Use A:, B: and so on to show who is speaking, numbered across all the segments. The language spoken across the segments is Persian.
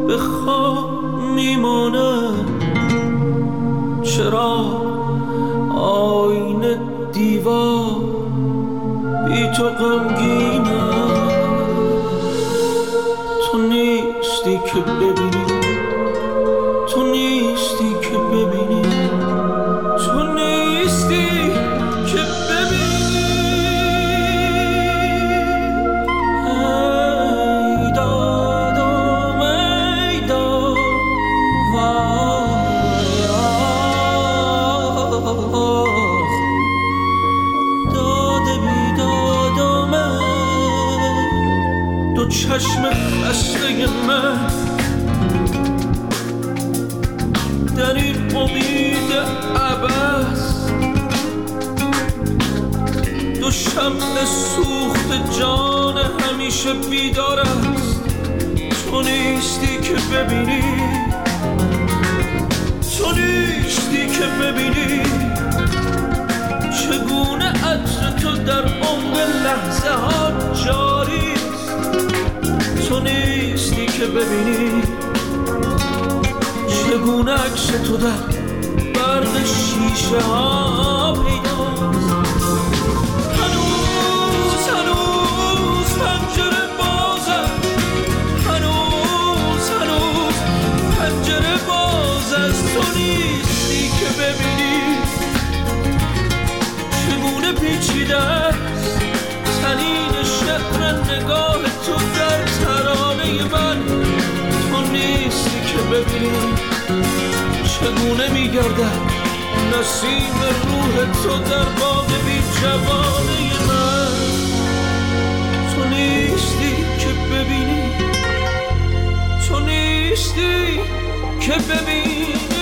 A: به خواب میماند. چرا آینه دیوار بی تو غمگینم؟ تو نیستی که ببینی، تو نیستی که ببینی، تو نیستی که ببینی. ای دادم ای داد داده بیدادم، دو چشم خسته من در این امید عبث، دو شمع سوخت جان همیشه بیدار است. تو نیستی که ببینی، تو نیستی که ببینی چگونه عطر تو در عمق لحظه ها جاری است. تو نیستی که ببینی چگونه عکس تو در برق شیشه ها پیداست. هنوز هنوز پنجره بازه، هنوز هنوز پنجره باز است. تو نیستی که ببینی چگونه پیچیده است طنین شعر نگاه تو در ترانه من. تو نیستی که ببینی چگونه میگردد نسیم روح تو در باغ بی جوانه من. تو نیستی که ببینی، تو نیستی که ببینی.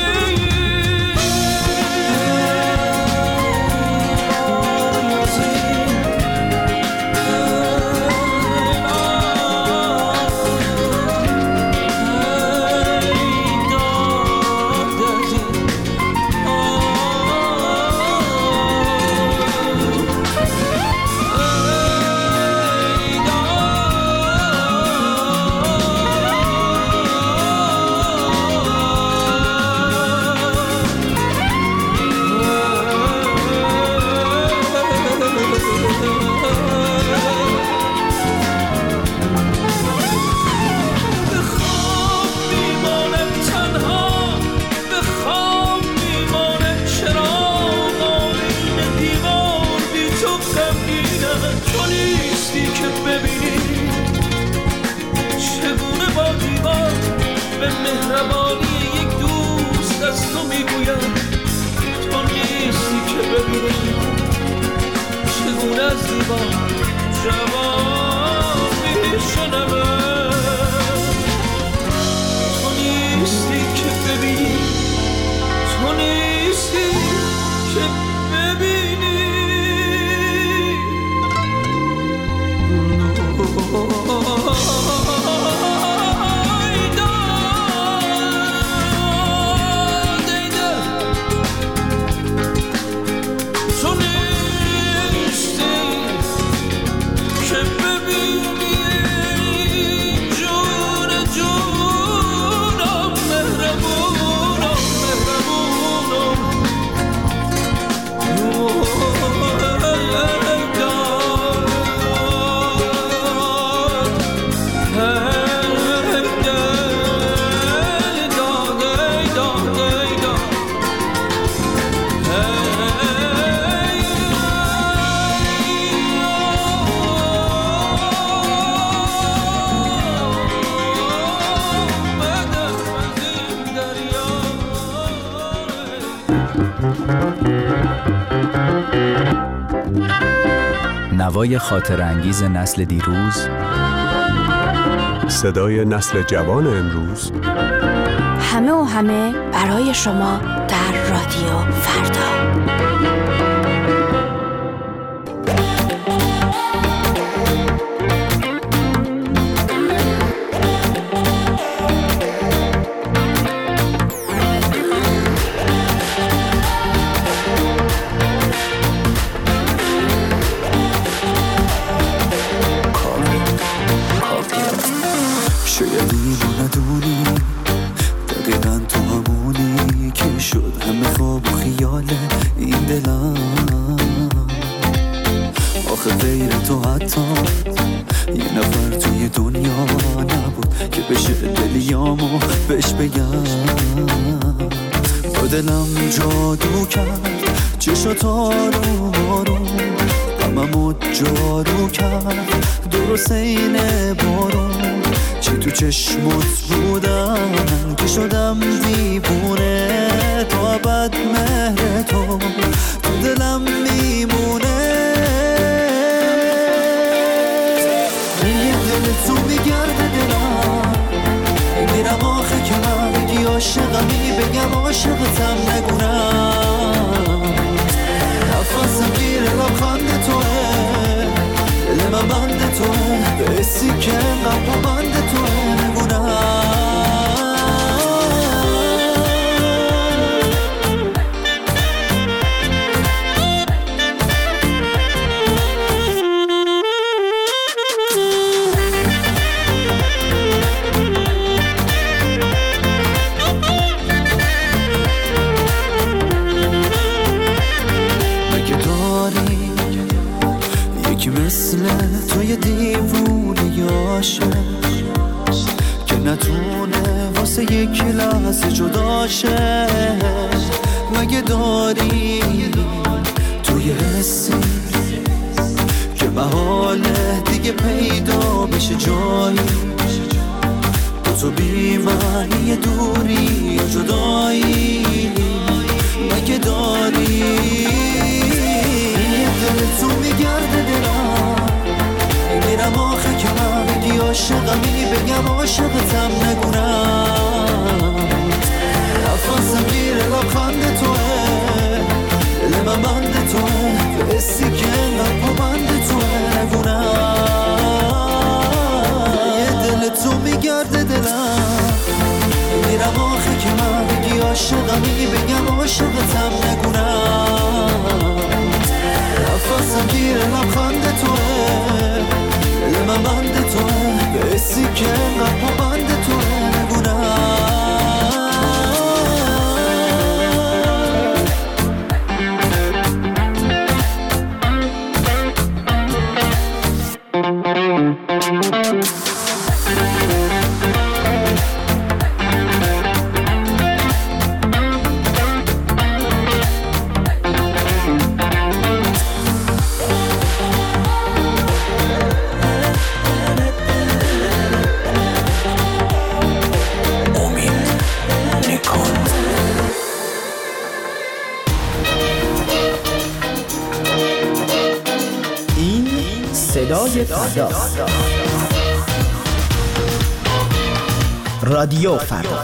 B: نوای خاطرانگیز نسل دیروز،
C: صدای نسل جوان امروز،
D: همه و همه برای شما در رادیو فردا.
E: تو ندونی دقیقا تو همونی که شد همه خواب و خیال این دلم. آخه غیر تو حتی یه نفر توی دنیا نبود که بشه دلیامو بهش بگم. با دلم جادو کرد چشات آروم آروم، غممو جارو کرد درست این بارون. چی تو چشمت بودم که شدم دیوونه، تو ابد مهر تو دلم میمونه. یه دل تو میگرده دلم، میرم آخه که من بگی عاشقمی بگم عاشقتم نگونم. نفسم گیره لبخند توه، دل من بند توه، به حسی که انقدر بند توه نگونم. مثل توی دیوونه یاشه که نتونه واسه یک لحظه جداشه. مگه داری توی حسی که محاله دیگه پیدا بشه جایی، تو بی معنی دوری جدایی. مگه داری دل تو میگرده دلم، میرم آخه که من بگی عاشقمی بگم عاشقتم نگونم. نفسم گیره لبخند توه، دل من بند توه، به حسی که انقدر بند توه نگونم. یه دل تو میگرده دلم، میرم آخه که من بگی عاشقمی بگم عاشقتم نگونم. نفسم گیره لبخند توه، دل من بند توه، به حسی که انقدر بند توه نگونم.
F: صدای فردا، رادیو فردا.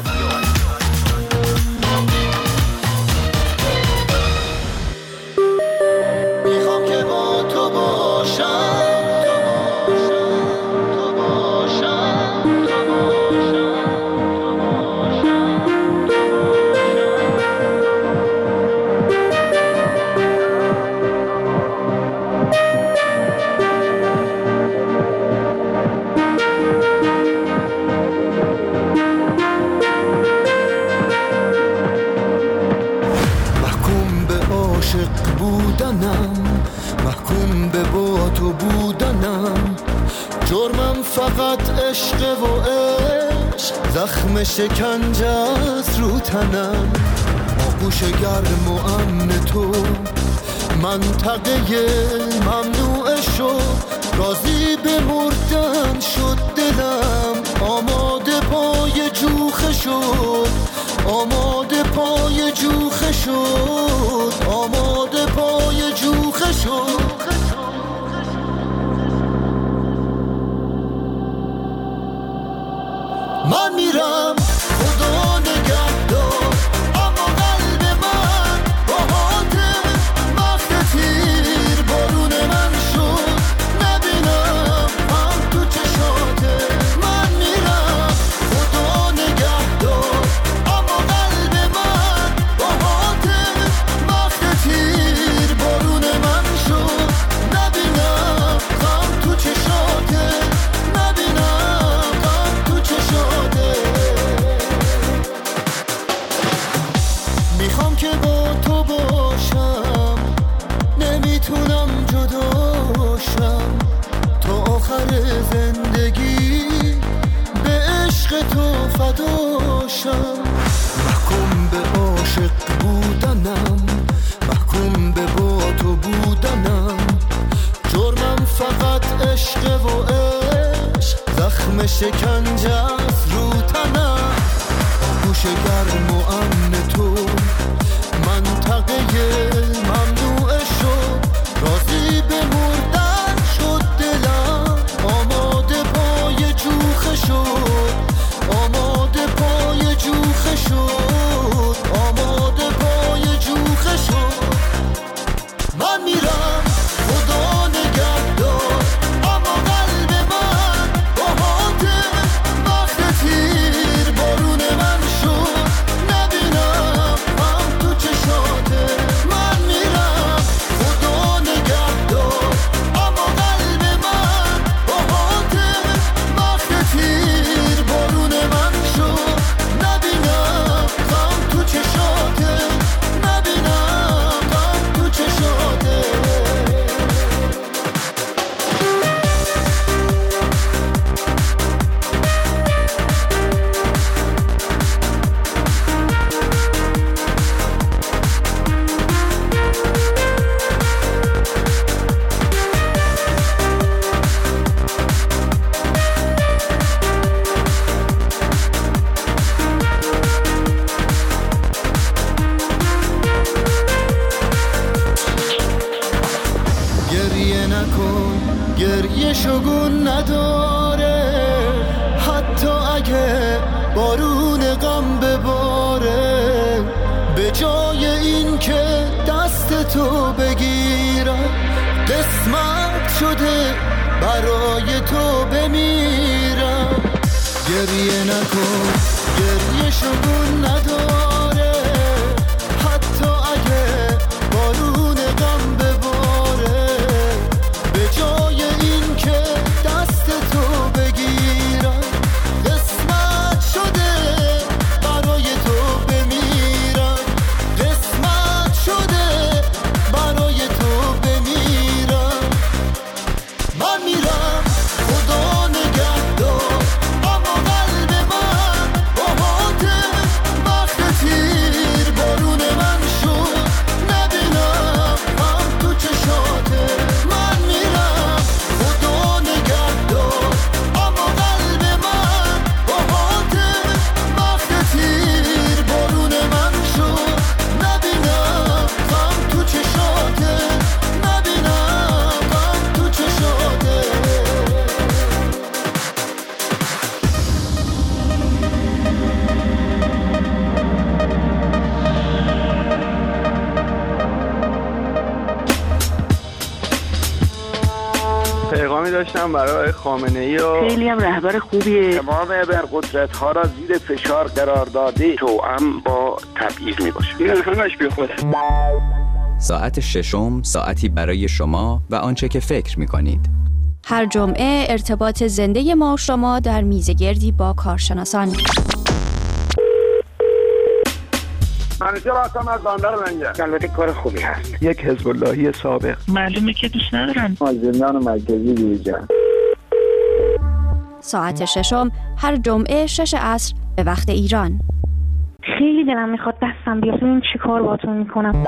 E: میخوام که با تو باشم، محکوم به با تو بودنم. جرمم فقط عشق و عشق، زخم شکنجه است رو تنم. آغوش گرم و امن تو منطقه ممنوع شد، راضی به مردن شد دلم. آماده پای جوخه شد، آماده پای جوخه شد، آماده پای جوخه شد. من میرم خدا نگهدار، اما قلب من با حاتم مخت تیر بارون من شد. نبینم هم تو چشاته. من میرم خدا نگهدار، اما قلب من با حاتم مخت تیر بارون من شد. نبینم هم تو چشاته، نبینم هم تو چشاته. فداشم. محکوم به عاشق بودنم، محکوم به با تو بودنم. جرمم فقط عشق و عشق، زخم شکنجه است رو تنم. گوش گرم و امن تو منطقه ممنوع شد. راضی به مردن شد دلم، آماده پای جوخه شد. آماده پای جوخه شد. آماده پای جوخه شد. من میرم خدا نگهدار، اما قلب من با حاتم وقت تیر بارون من شد. نبینم هم تو چشاته. من میرم خدا نگهدار، اما قلب من با حاتم وقت تیر بارون من شد. نبینم هم تو چشاته. نبینم هم تو چشاته. گریه نکن، گریه شگون نداره. حتی اگه بارون غم بباره، به جای این که دست تو بگیرم، قسمت شده برای تو بمیرم. گریه نکن، گریه شگون نداره. حتی اگه بارون غم بباره، به جای این که دست تو بگیرم، قسمت شده برای تو بمیرم. قسمت شده برای تو بمیرم. من میرم خدا نگهدار، اما قلب من با حاتم وقت تیر بارون من شد. نبینم هم تو چشاته. من میرم خدا نگهدار، اما قلب من با حاتم وقت تیر بارون من شد. نبینم هم تو چشاته. نبینم هم تو چشاته.
G: پیغامی داشتم برای خامنه‌ای و
H: خیلی هم رهبر خوبیه.
G: تمام ابرقدرت‌ها را زیر فشار قرار داده. توأم با تبعیض میباشه. این همش بیخوده.
B: ساعت ششم، ساعتی برای شما و آنچه که فکر می‌کنید.
D: هر جمعه ارتباط زنده ما و شما در میزگردی با کارشناسان.
G: منیجر هستم از بندر منجر. البته کار خوبی هست. یک حزب اللهی سابق.
H: معلومه که دوست ندارن.
G: زندان مرکزی دیجان.
D: ساعت ششم هر جمعه 6 عصر به وقت ایران.
H: خیلی دلم میخواد دستم بیاد ببینم چی کار باهاتون میکنم.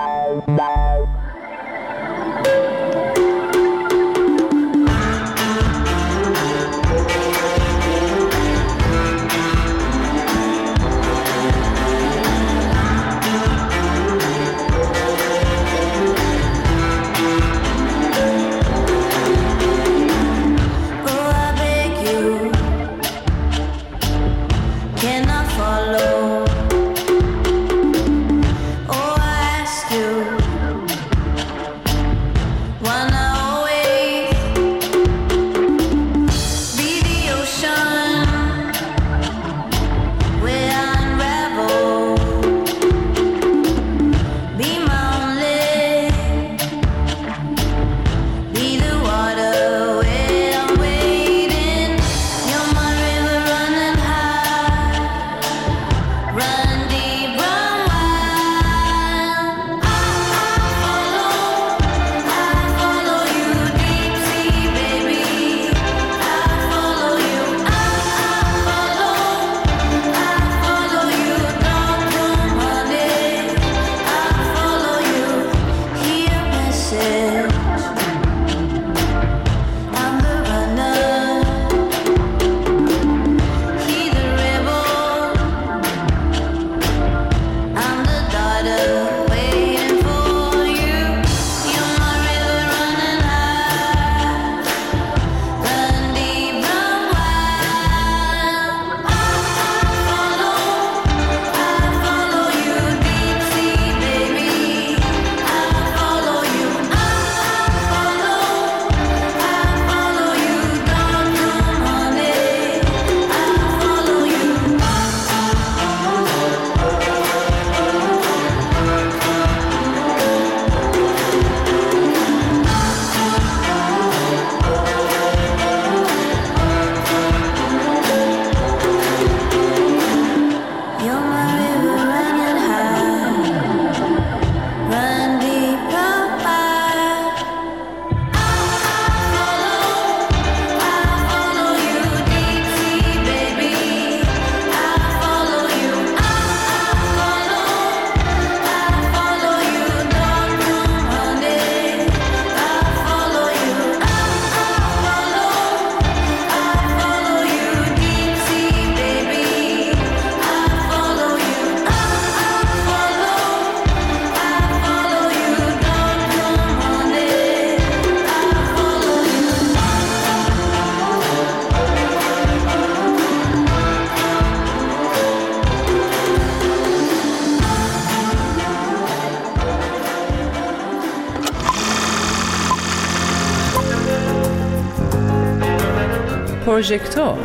I: پروژکتور.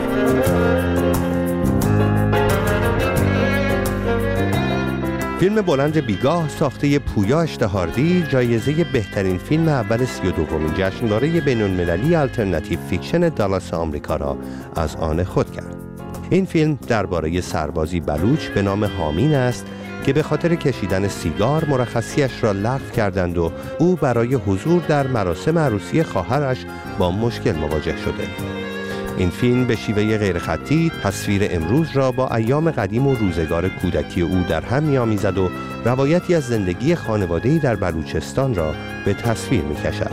C: فیلم بلند بیگاه ساخته پویا اشتهاردی جایزه بهترین فیلم اول 32مین جشنواره بین‌المللی آلترناتیو فیکشن دالاس آمریکا را از آن خود کرد. این فیلم درباره سربازی بلوچ به نام حامین است که به خاطر کشیدن سیگار مرخصیش را لغو کردند و او برای حضور در مراسم عروسی خواهرش با مشکل مواجه شده. این فیلم به شیوه غیرخطی تصویر امروز را با ایام قدیم و روزگار کودکی او در هم می‌آمیزد و روایتی از زندگی خانواده‌ای در بلوچستان را به تصویر می‌کشد.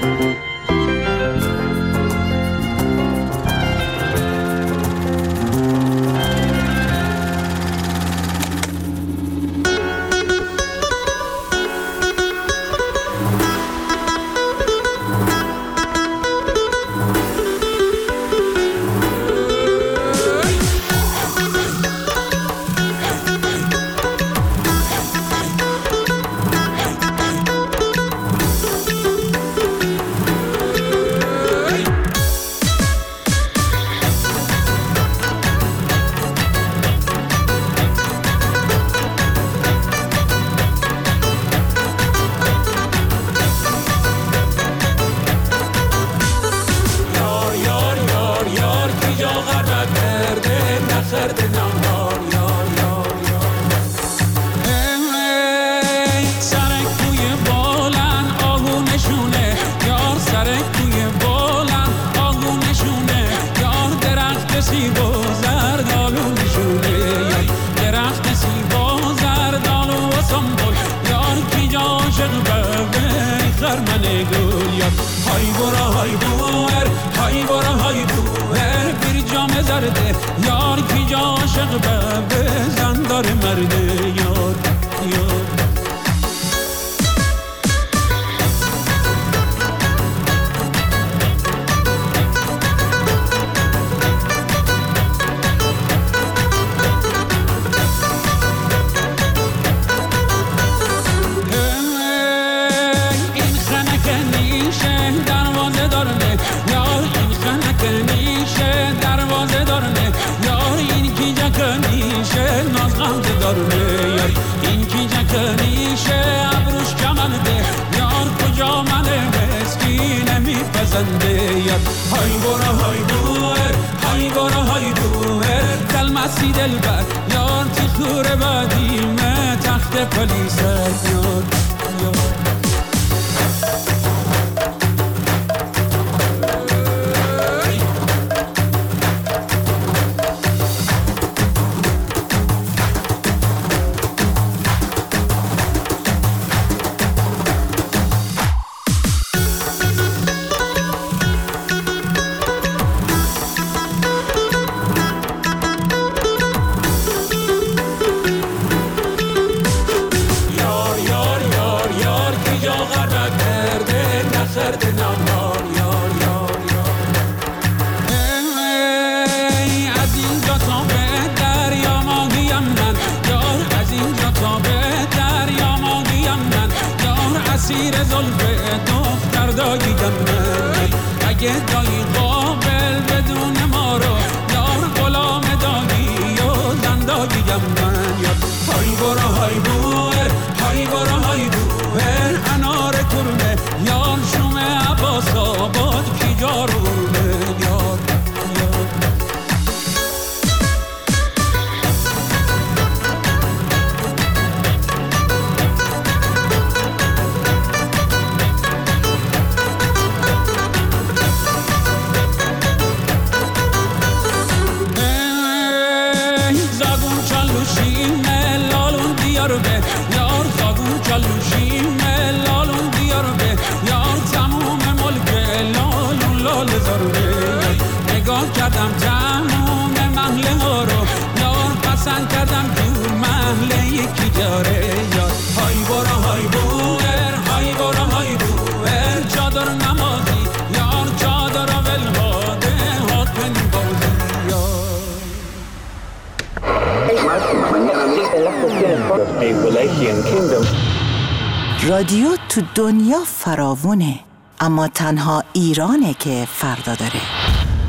F: رادیو تو دنیا فراوونه، اما تنها ایرانه که فردا داره.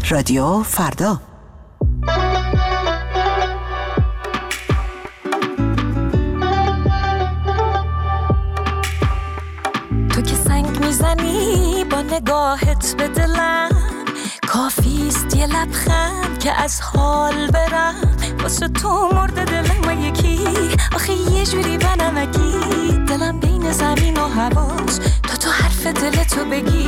F: رادیو فردا.
I: تو که سنگ میزنی با نگاهت به دلم، کافیست یه لبخند که از حال برم. واسه تو مرده دلم یکی، آخه یه جوری بنمکی، دلم بین زمین و هواست تو حرف دلتو بگی.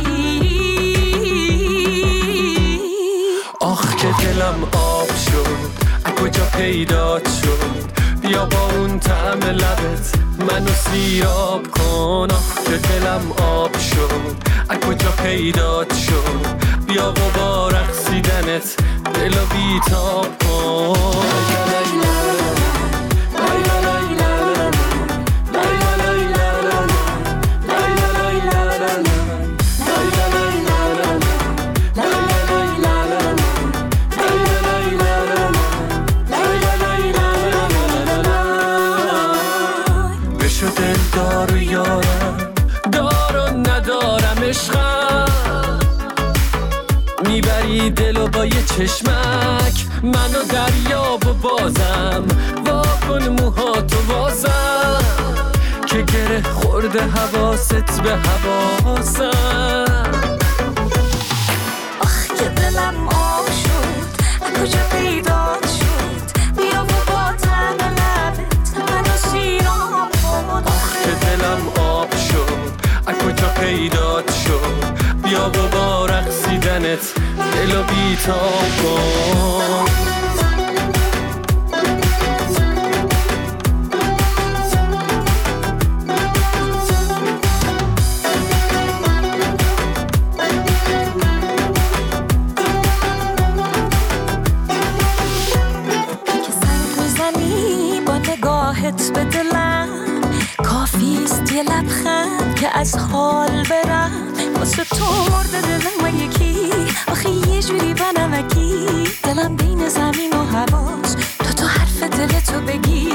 A: آخ که دلم آب شد، از کجا پیدات شد؟ بیا با اون طعم لبت منو سیراب کن. آخ که دلم آب شد، از کجا پیدات شد؟ بیا و با رقصیدنت دلو بیتاب کن. بشو دل دارو یارم، دارو ندارم عشقم، میبری دلو با یه چشمک، منو دریاب و بازم واکن موهاتو بازم، که گره خورده حواست به حواسم.
I: آخ که دلم آب شد، از کجا پیدات شد؟ بیا و با طعم لبت منو سیراب کن.
A: آخ که دلم آب شد، از کجا پیدات شد؟ بیا و با رقصیدنت دلو بیتاب کن.
I: به دلم کافیست یه لبخند که از حال برم. واسه تو مرده دلم یکی، آخه یه جوری بنمکی، دلم بین زمین و هواست تو حرف دلتو بگی.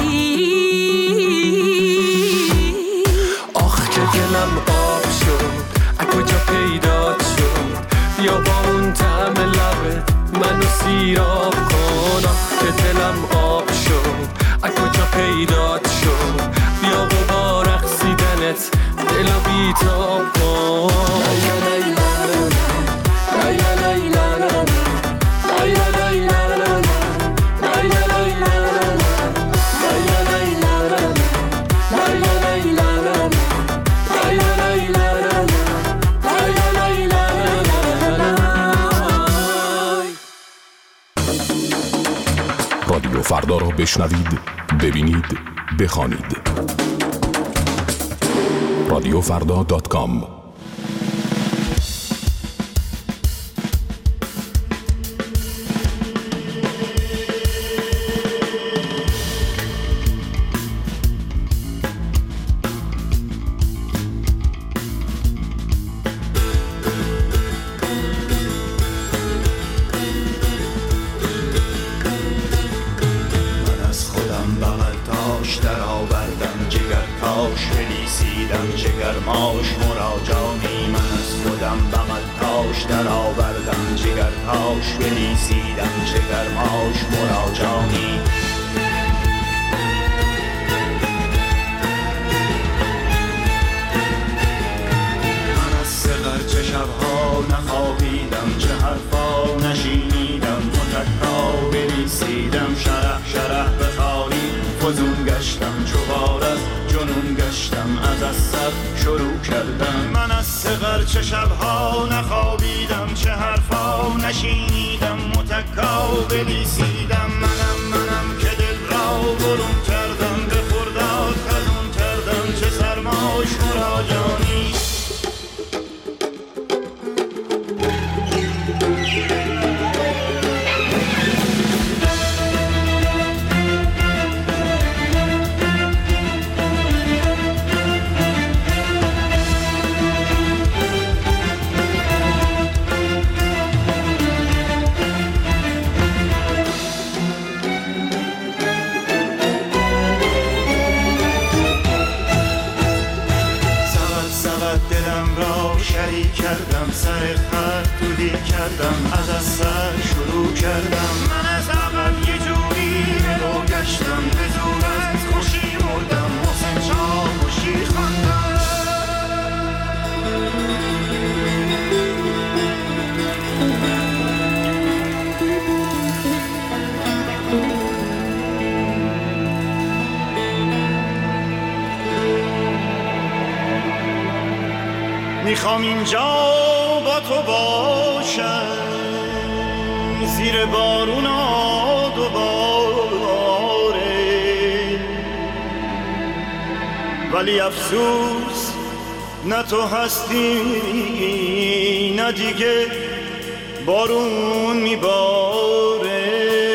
A: آخ که دلم آب شد، از کجا پیدات شد؟ بیا با اون طعم لبت منو سیراب کن. آخ که دلم آب شد، از کجا پیدات شد؟ بیا و با رقصیدنت دلو بیتاب کن.
J: رادیو فردا را بشنوید، ببینید، بخوانید. رادیوفردا.com.
E: من از صغر چه شبها نخوابیدم، چه حرفا نشینیدم، متکا بلیسیدم. منم که دل را برون کردم، به خرداد خزون کردم، چه سرماش مراجانی. میخوام اینجا با تو باشم زیر بارونا دوباره، ولی افسوس نه تو هستی نه دیگه بارون میباره.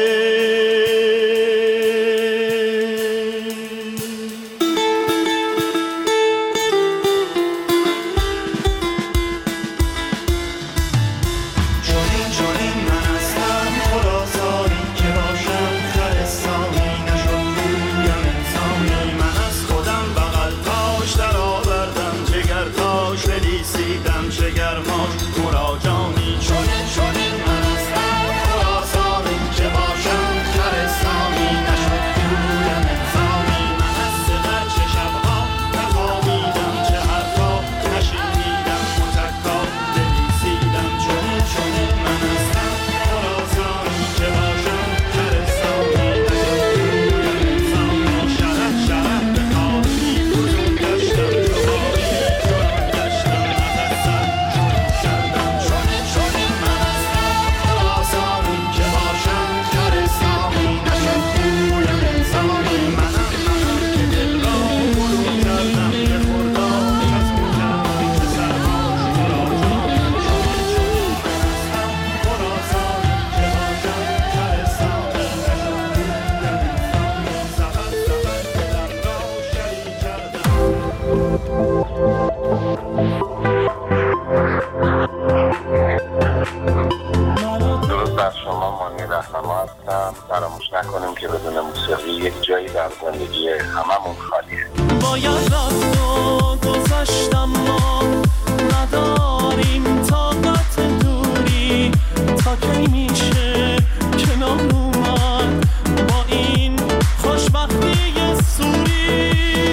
G: فراموش نکنیم که بدون موسیقی یک جایی در زندگی هممون خالیه.
A: باید رفت و گذشتم ما نداریم طاقت دوری، تا کی میشه کنار اومد با این خوشبختی سوری.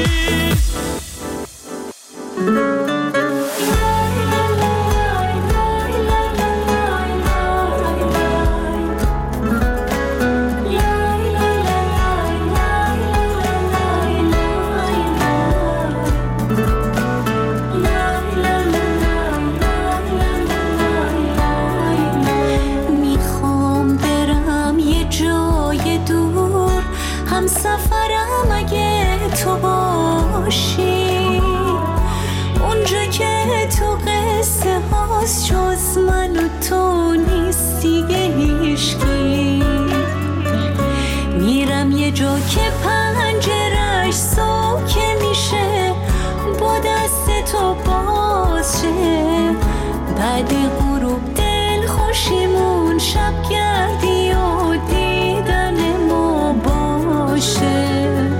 I: سفرم اگه تو باشی، اونجا که تو قصه هاست جز من و تو نیست دیگه هیچکی. میرم یه جا که پنجرش سوکه میشه، با دست تو باز شه، بعد غروب دل خوشیمون شب گردی و دیدن ما باشه.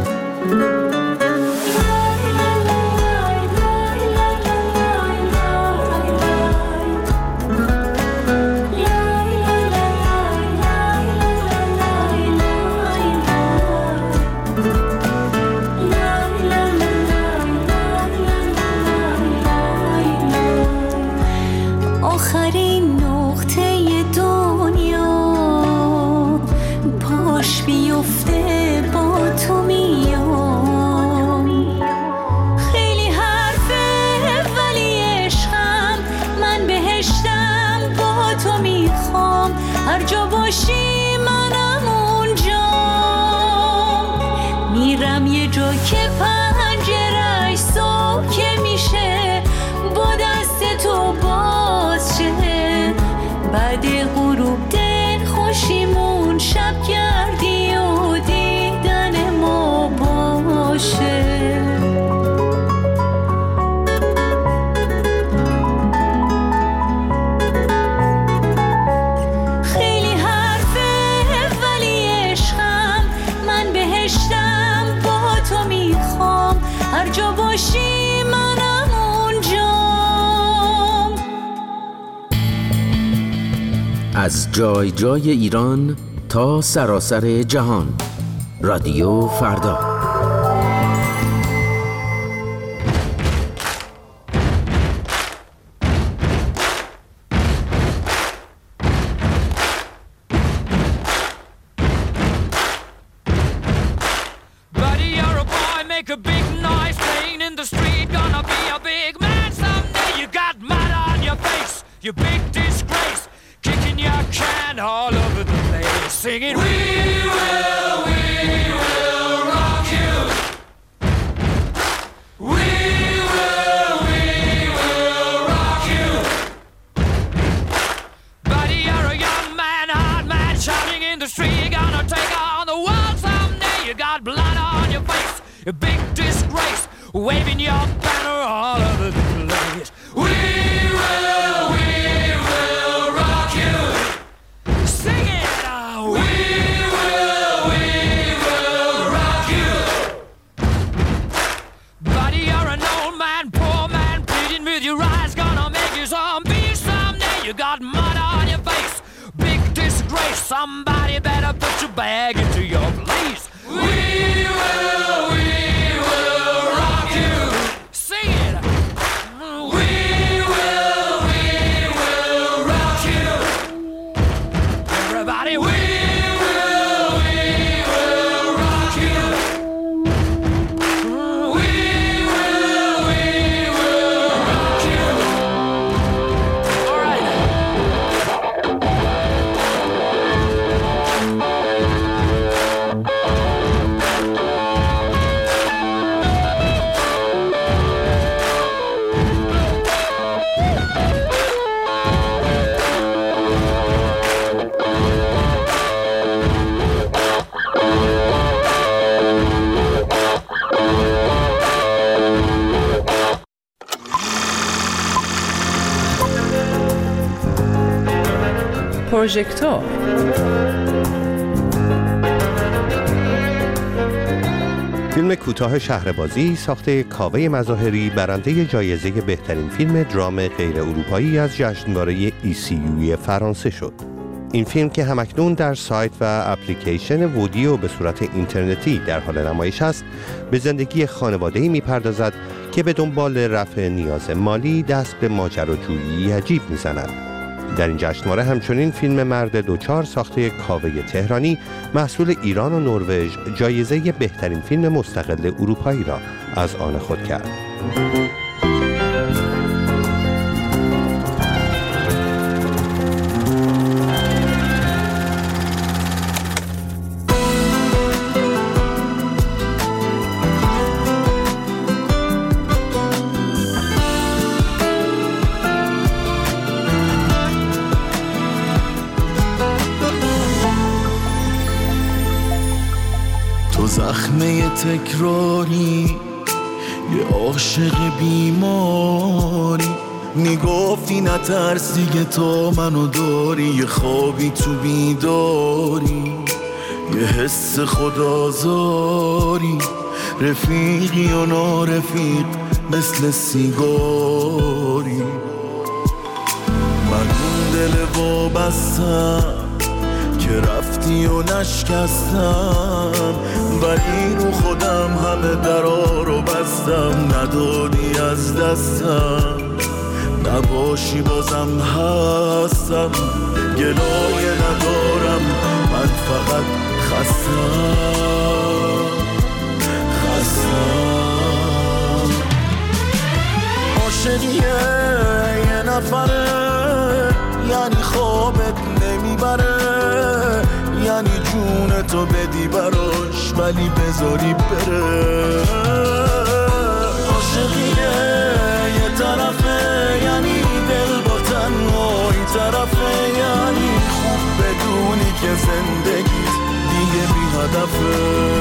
I: آخرین نقطه دنیا پاش بیفته با تو میام. خیلی حرفه ولی عشقم، من بهشتم با تو میخوام، هر جا باشی منم اونجا. میرم یه جا که پنجرش سوکه میشه، با دست تو باز شه، بعد غروب دل خوشیمون شب گردی و دیدن ما باشه. خیلی حرفه ولی عشقم، من بهشتم با تو میخوام، هر جا باشی منم اونجا.
K: از جای جای ایران تا سراسر جهان، رادیو فردا.
L: Buddy, you're a boy, make a big noise, playing in the street, gonna be a big man someday. You got you big disgrace, kicking your can all over the place, singing, we will rock you. We will rock you. Buddy, you're a young man, hard man, shouting in the street, you're gonna take on the world someday. You got blood on your face, a big disgrace, waving your banner all over the place. We will rock you. Sing it now. We will rock you. Buddy, you're an old man, poor man, pleading with your eyes, gonna make you zombie someday. You got mud on your face, big disgrace. Somebody better put your bag into your place. We will rock you. Sing it. We will rock you. Everybody, we will rock you. We will rock you. All right.
F: پروژکتور
C: فیلم کوتاه شهربازی ساخته کاوه مظاهری برنده جایزه بهترین فیلم درام غیر اروپایی از جشنواره ECU فرانسه شد. این فیلم که همکنون در سایت و اپلیکیشن وودیو به صورت اینترنتی در حال نمایش است، به زندگی خانواده‌ای می‌پردازد که به دنبال رفع نیاز مالی دست به ماجراجویی عجیب می‌زند. در این جشنواره همچنین فیلم مرد دوچار ساخته کاوه تهرانی محصول ایران و نروژ جایزه بهترین فیلم مستقل اروپایی را از آن خود کرد.
E: زخمه تکراری یه عاشق بیماری، میگفتی نترس دیگه تا منو داری، یه خوابی تو بیداری، یه حس خدازاری، رفیقی و نارفیق مثل سیگاری. من اون دل وابستم که رفتی و نشکستم، ولی رو خودم همه درا رو بستم، ندادی از دستم، نباشی بازم هستم، گلایه ندارم، من فقط خستم. عاشقیه یه نفره، یعنی خوابت نمیبره، یعنی جونتو بدی براش ولی بذاری بره. عاشقیه یه طرفه، یعنی دل با تنهایی طرفه، یعنی خوب بدونی که زندگیت دیگه بی هدفه.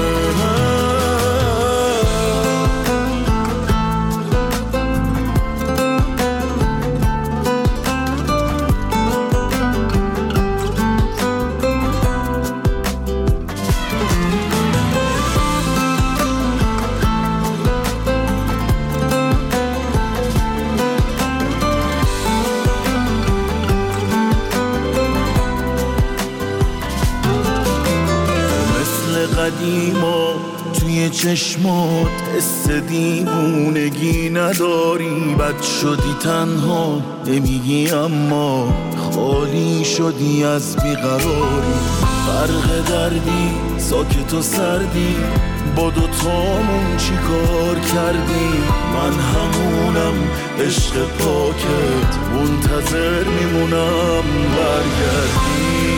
E: قدیما توی چشمات حس دیوونگی نداری، بد شدی تنها نمیگی اما خالی شدی از بیقراری. فرق دردی ساکت و سردی با دوتامون چی کار کردی؟ من همونم عشق پاکت منتظر میمونم برگردی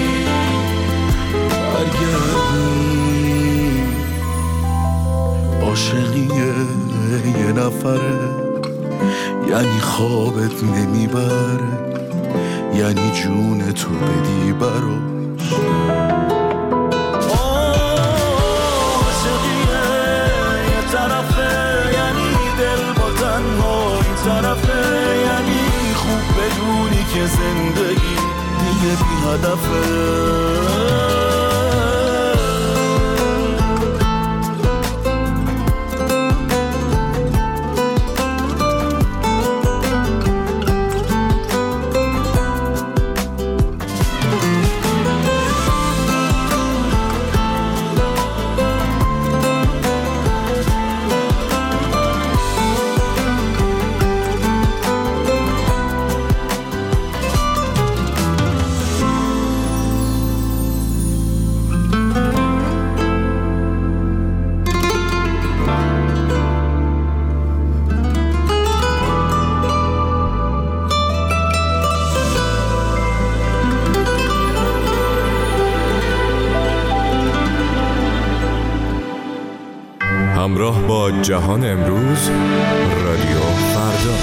E: عاشقیه یه نفره، یعنی خوابت نمیبره، یعنی جون تو بدی براش. عاشقیه یه طرفه، یعنی دل با تنها این طرفه، یعنی خوب بدونی که زندگی دیگه بی هدفه.
M: همراه با جهان امروز، رادیو فردا.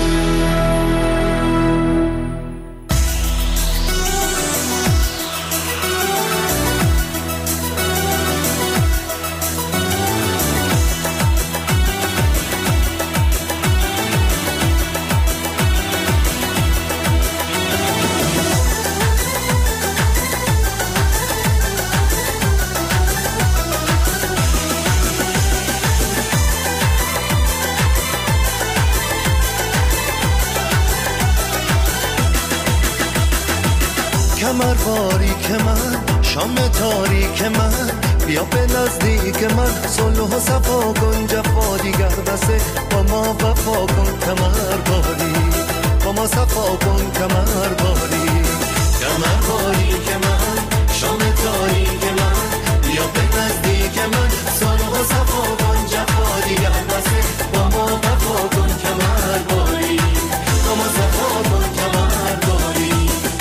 E: کمر باریک من، شام تاریک من، بیا به نزدیک من، صلح و صفا کن، جفا دیگر بسه، با ما وفا کن. کمر باری با ما صفا کن، کمر باری. کمر باریک من، شام تاریک من، بیا به نزدیک من، صلح و صفا کن، جفا دیگر بسه، با ما وفا کن. کمر باری با ما صفا کن، کمر باری.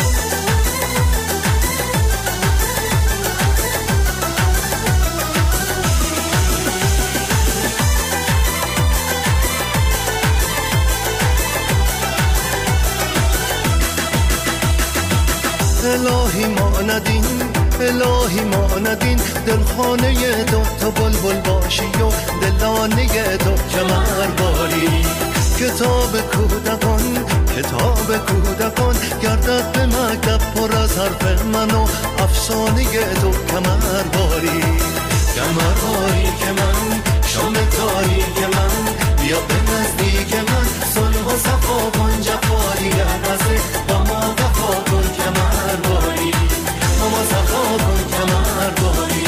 E: الهی ما ندین، الهی ما ندین، دلخانه تو بلبل باشی و دلانه تو کمر باری. کتاب کودکان، کتاب کودکان، گردد به مکتب پر از حرف من و افسانه تو کمر باری. کمر باری که من، شام تاریک من، بیا به نزدیک من، صلح و صفا کن، جفا دیگر بسه، با ما وفا کن. کمر باری با ما صفا کن، کمر باری.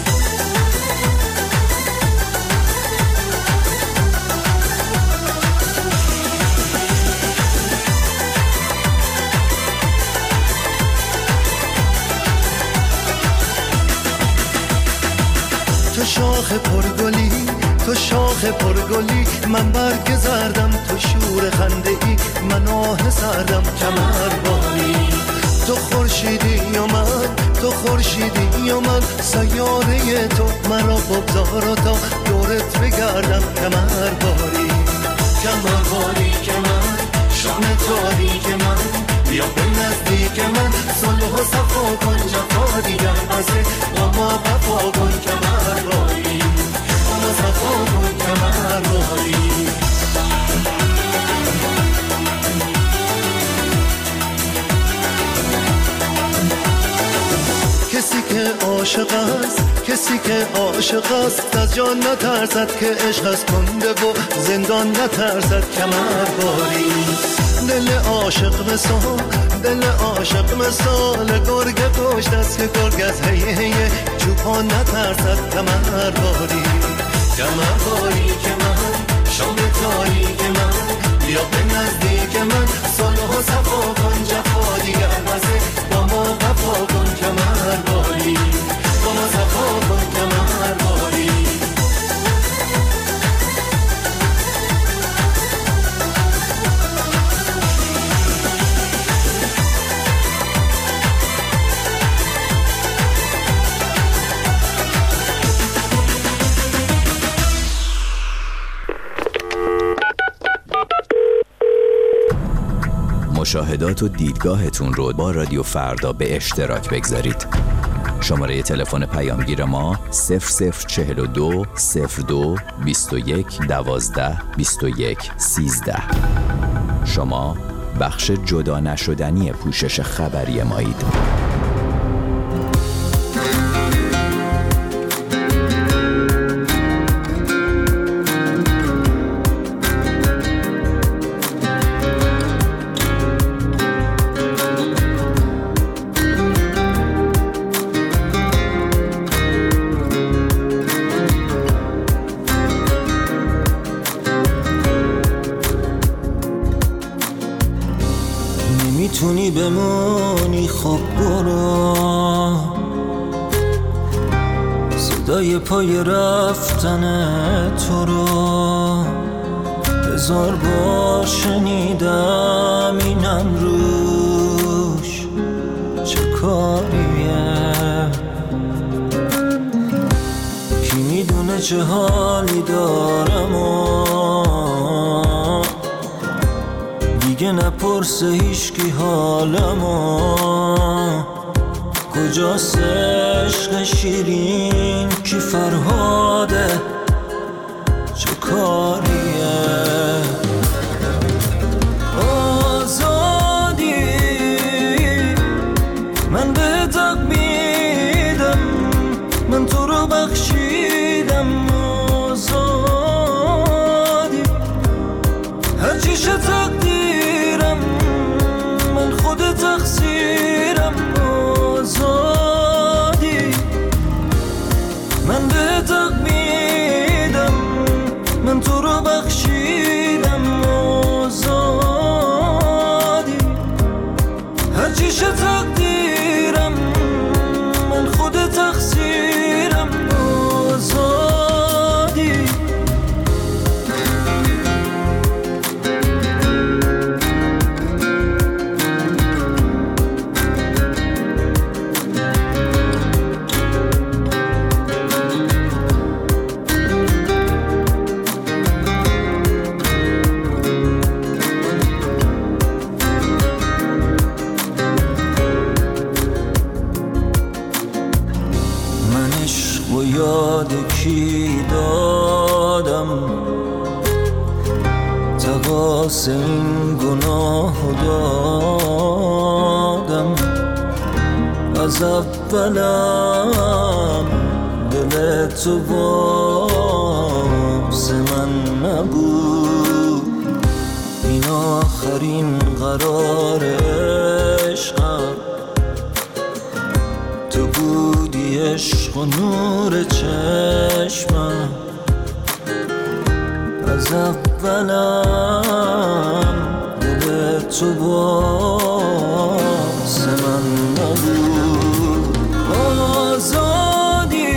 E: تو شاخ پرگلی، تو شاخ پرگلی، من برگ زردم، تو شور خنده ای، من آه سردم. کمر باری تو خورشیدی و من، تو خورشیدی و من، سیاره تو مرا بگذار و تا دورت بگردم. کمر باری کمر باری که من، شام تاریک من، بیا به نزدیک من، صلح و صفا کن، جفا دیگر بسه، با ما وفا کن. کمر باری با ما صفا کن، کمر باری. کسی که عاشق است، کسی که عاشق است، از جان نترسد که عشق از کنده و زندان نترسد. کمر باری دل عاشق مثال، دل عاشق مثال گرگ پشت است که گرگ از هی چوپان نترسد. کمر باری کمر باری که من، شام تاریک من، بیا به نزدیک من، صلح و صفا کن، جفا دیگر بسه، با ما وفا کن. کمر باری با ما صفا
B: مشاهدات و دیدگاهتون رو با رادیو فردا به اشتراک بگذارید. شماره تلفن پیامگیر ما 0042 02 21 12 21 13. شما بخش جدا نشدنی پوشش خبری مایید.
N: نمیتونی بمونی خب برو، صدای پای رفتن تو رو هزار بار شنیدم، اینم روش چه کاریه؟ کی میدونه چه حالی دارم و دیگه نپرسه هیچکی حالمو، کجاست عشق شیرین کی فرهاده چه کاریه؟ آزادی من به تق میدم، من تو رو بخشیدم، آزادی هرچی شد تقدیرم، من خود تقصیرم، آزادی من به تق میدم، من تو رو بخشیدم، آزادی هرچی شد تقدیرم، من خود تقصیرم، آزادی یاد کی دادم، تقاس این گناه دادم، از اولم دل تو واسه من نبود، این آخرین قرار عشقم، تو بودی عشق و نور چشمم، از اولم دل تو واسه من نبود، آزادی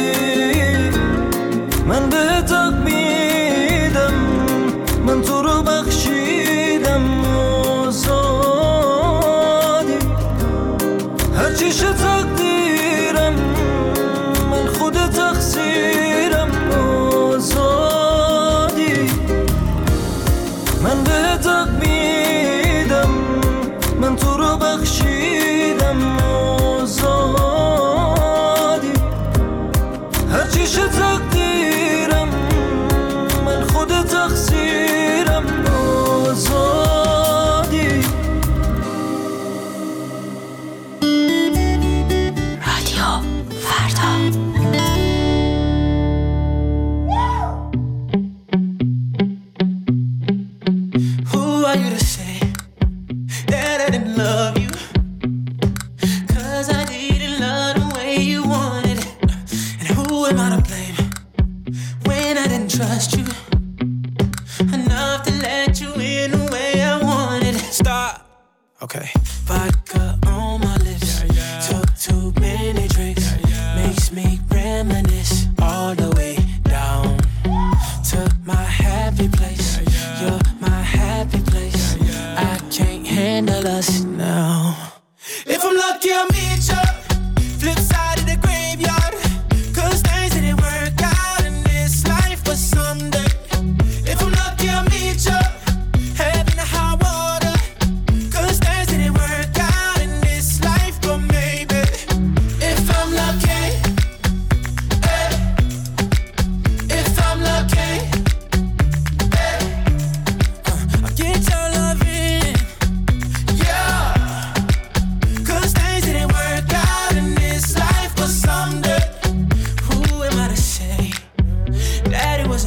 N: من به تق میدم، من تو رو بخشیدم، آزادی هرچی شد تقدیرم، من خود تقصیرم، آزادی من به تق میدم، من تو رو بخشیدم، آزادی هرچی شد تقدیرم، من خود تقصیرم، آزادی.
D: رادیو فردا.
O: Who are you to say that I didn't love you? 'Cause I didn't love the way you wanted it. And who am I to blame when I didn't trust you enough to let you in the way I wanted it? Stop. Okay. Vodka on my lips, took too many drinks, makes me reminisce all the way down to my happy place. You're my happy place. I can't handle us now. If I'm lucky, I'll meet you flip side of the graveyard. 'Cause things didn't work out in this life, but someday. If I'm lucky, I'll meet you heaven or high water. 'Cause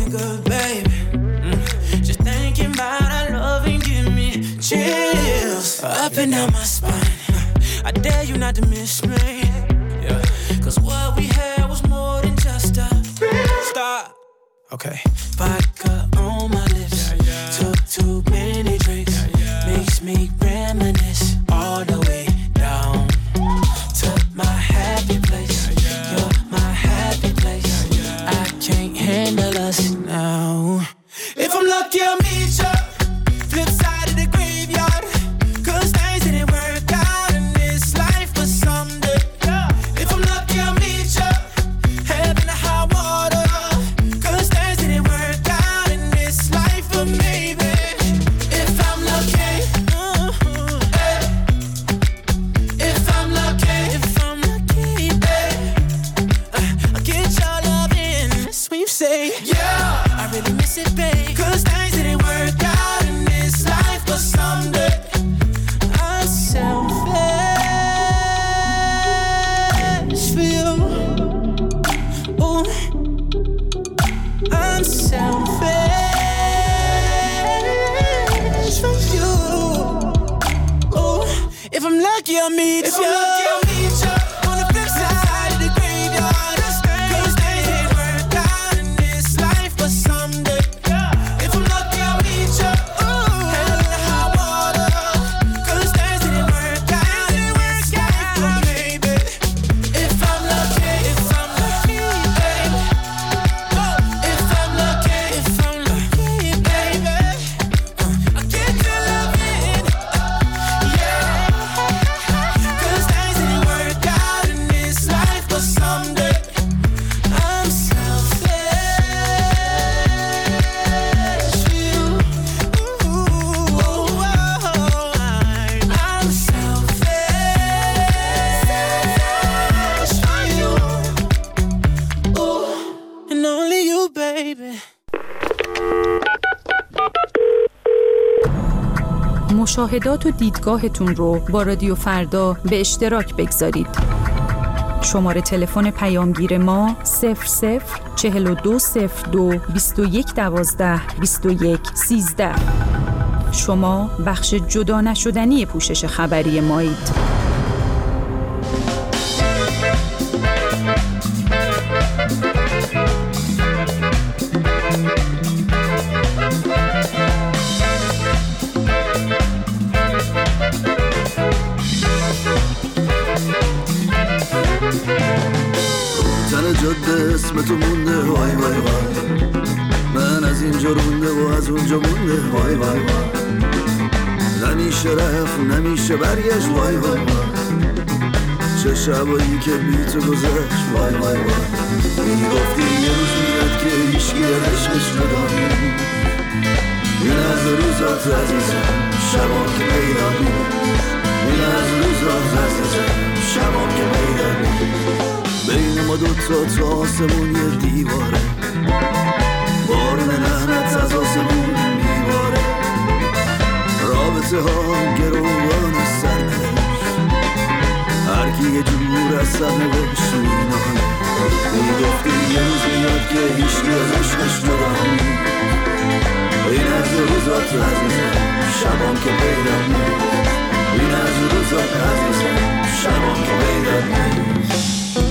O: good, baby. Just thinking about our love and give me chills up and down my spine. I dare you not to miss me. Yeah. Cause what we had was more than just a stop. Okay. Vodka on my lips. Took too many drinks. Makes me reminisce all the way down to my happy place. You're my happy place. I can't handle us now. If I'm lucky, I'll meet you flip side of the graveyard. Cause things didn't work out in this life, but someday. If I'm lucky, I'll meet you heaven or high water. Cause things didn't work out in this life, but maybe if I'm lucky, hey. If I'm lucky, hey. I'll get your love in. That's what you say. Yeah, I really miss it, babe. Cause things didn't work out in this life, but someday I'm selfish for you. Ooh, I'm selfish for you. Ooh, if I'm lucky, I'll meet you. On the flip side of the graveyard. Cause things didn't work out in this life, but someday. If I'm lucky, I'll meet you. Hell in high water. Cause things didn't work out in this life, but maybe if I'm lucky, baby. If I'm lucky, baby. I'll get your love in. Yeah. Cause things didn't work out in this life, but someday I'm selfish for you. Ooh, I'm selfish for you. Ooh, and only you, baby.
P: مشاهدات و دیدگاهتون رو با رادیو فردا به اشتراک بگذارید. شماره تلفن پیامگیر ما 004202 2112 2113. شما بخش جدا نشدنی پوشش خبری مایید.
E: جاده اسم تو مونده وای وای وای. من از اینجا رونده و از اونجا مونده وای وای وای. نمیشه رفت نمیشه برگشت وای وای وای. چه شبایی که بی تو گذشت وای وای وای. میگفتی یه روز میاد که هیچکی از عشقش جدا نیست. این از روزات عزیزم شبام که پیدا نیست. این از روزات عزیزم شبام که پیدا نیست. بین ما دوتا تو آسمون یه دیواره. بارون لعنت از آسمون میباره. رابطه ها گروگان سرنوشت. هر کی یه جور از سرنوشت مینانه. میگفتی یه روز میاد که هیچکی از عشقش جدا نیست. این از روزات عزیزم شبام که پیدا نیست. این از روزات عزیزم شبام که پیدا نیست.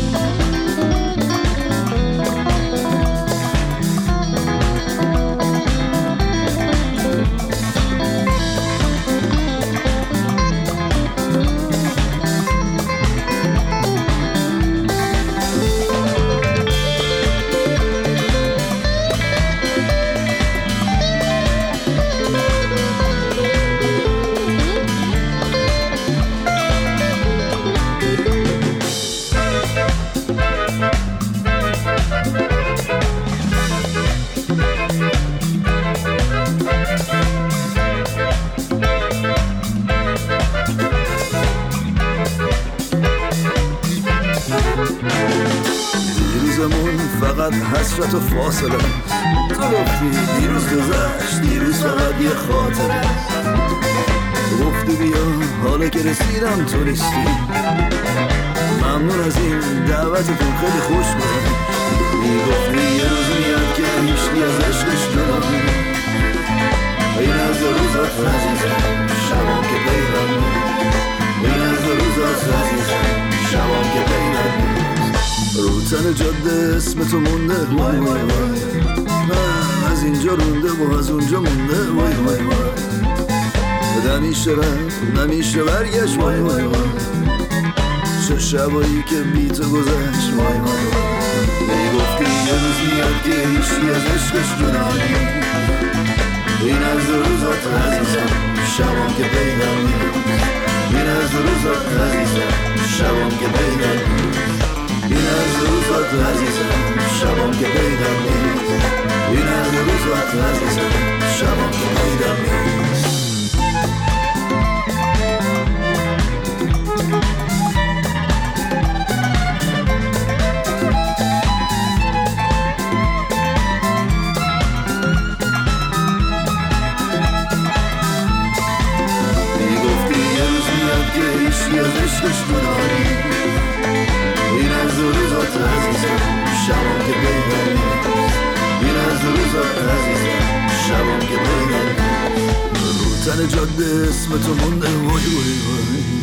E: حسرت و فاصله تو گفتی دیروز گذشت دیروز فقط یه خاطره. گفتی بیا حالا که رسیدم تو نیستی. ممنون از این دعوتتون خیلی خوش بود. میگفتی یه روز میاد که هیچکی ازش
Q: تن جاده اسم تو مونده وای وای وای، من از اینجا رونده و از اونجا مونده وای وای وای، نمیشه رفت نمیشه برگشت وای وای وای، چه شبایی که بی تو گذشت وای وای وای، میگفتی یه روز میاد که هیچی از عشقش جدا نیست، این از روزات عزیزم شبام که پیدا نیست، این از روزات عزیزم شبام که پیدا نیست، این از روزات عزیزم شبام که پیدا نیست، این از روزات عزیزم شبام که پیدا نیست. هیچی از عشقش نداری، این از روزات عزیزم شبام که پیدا نیست، این از روزات عزیزم شبام که پیدا نیست، رو تن جاده اسم تو مونده وای وای وای،